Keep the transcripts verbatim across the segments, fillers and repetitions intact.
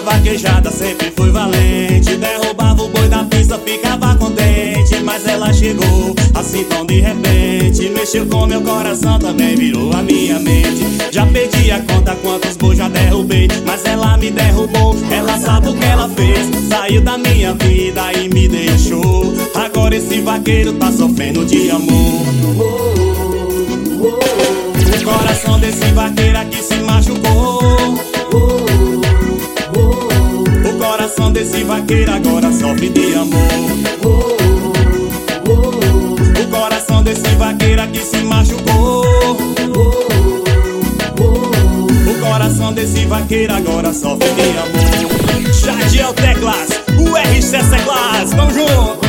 Na vaquejada sempre fui valente, derrubava o boi da pista, ficava contente. Mas ela chegou assim tão de repente, mexeu com meu coração, também virou a minha mente. Já perdi a conta quantos bois já derrubei, mas ela me derrubou, ela sabe o que ela fez. Saiu da minha vida e me deixou. Agora esse vaqueiro tá sofrendo de amor. O coração desse vaqueiro aqui se machucou. O coração desse vaqueiro agora sofre de amor. O coração desse vaqueiro aqui se machucou. O coração desse vaqueiro agora sofre de amor. Jadiel Teclas, o R C C Class, vamos junto!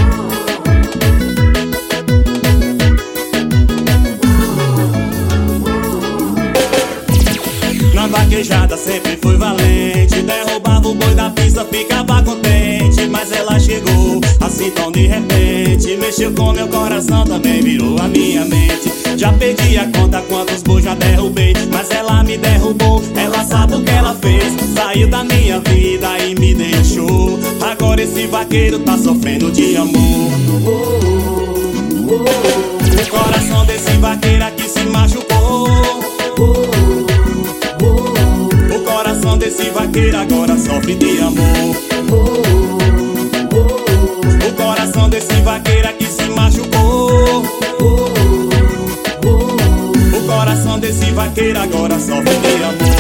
Na vaquejada sempre fui valente, derrubava o boi da pista, ficava contente. Mas ela chegou assim tão de repente, mexeu com meu coração, também virou a minha mente. Já perdi a conta quantos bois já derrubei, mas ela me derrubou, ela sabe o que ela fez. Saiu da minha vida e me deixou. Agora esse vaqueiro tá sofrendo de amor. O coração desse vaqueiro aqui se machucou. O coração desse vaqueiro agora sofre de amor. O coração desse vaqueiro aqui se machucou. O coração desse vaqueiro agora sofre de amor.